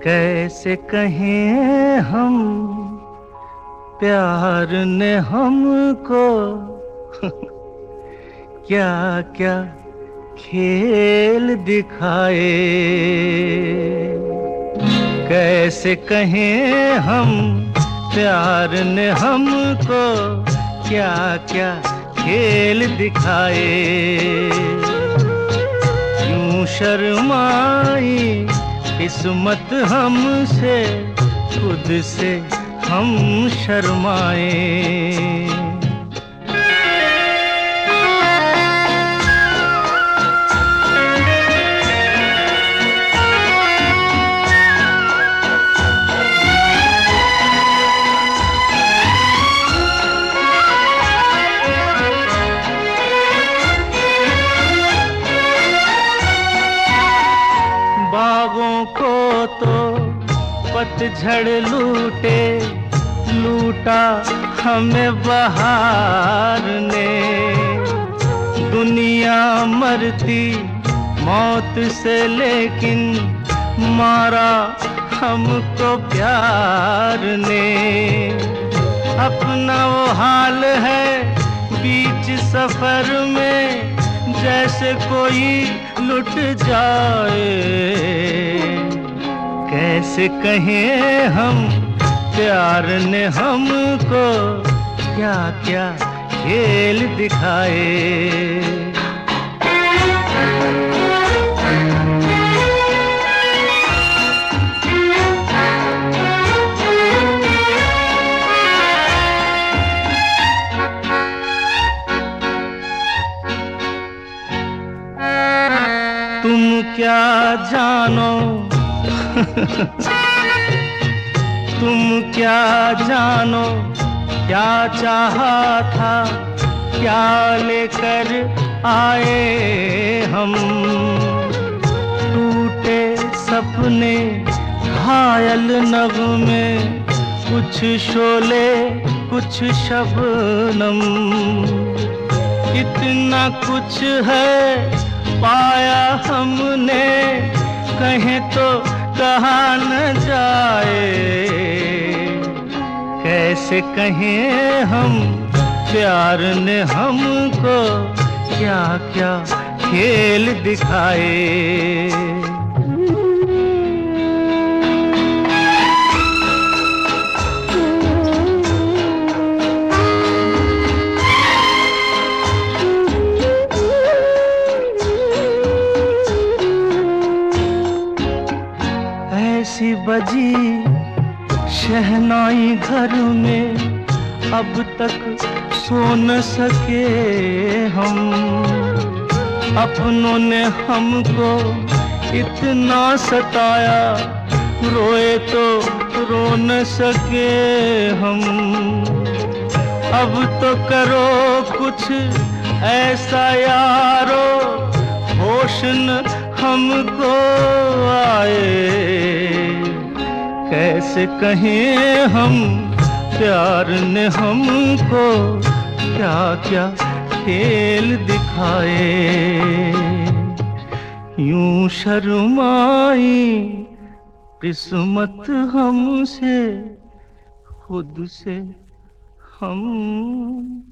कैसे कहें हम, प्यार ने हमको क्या क्या खेल दिखाए। कैसे कहें हम, प्यार ने हमको क्या क्या खेल दिखाए। यूं शर्माई किस्मत हमसे, खुद से हम शर्माए। बागों को तो पतझड़ लूटे, लूटा हमें बहार ने। दुनिया मरती मौत से, लेकिन मारा हमको प्यार ने। अपना वो हाल है बीच सफर में, जैसे कोई लुट जाए। कैसे कहें हम, प्यार ने हमको क्या क्या खेल दिखाए। तुम क्या जानो तुम क्या जानो, क्या चाहा था, क्या लेकर आए हम। टूटे सपने, घायल नगमे, कुछ शोले कुछ शबनम। इतना कुछ है पाया हमने, कहें तो कहा न जाए। कैसे कहें हम, प्यार ने हमको क्या क्या खेल दिखाए। ऐसी बजी शहनाई घर में, अब तक सो न सके हम। अपनों ने हमको इतना सताया, रोए तो रो न सके हम। अब तो करो कुछ ऐसा यारो, होश न हमको आए। कैसे कहें हम, प्यार ने हमको क्या क्या खेल दिखाए। यूं शर्माई किस्मत हमसे, खुद से हम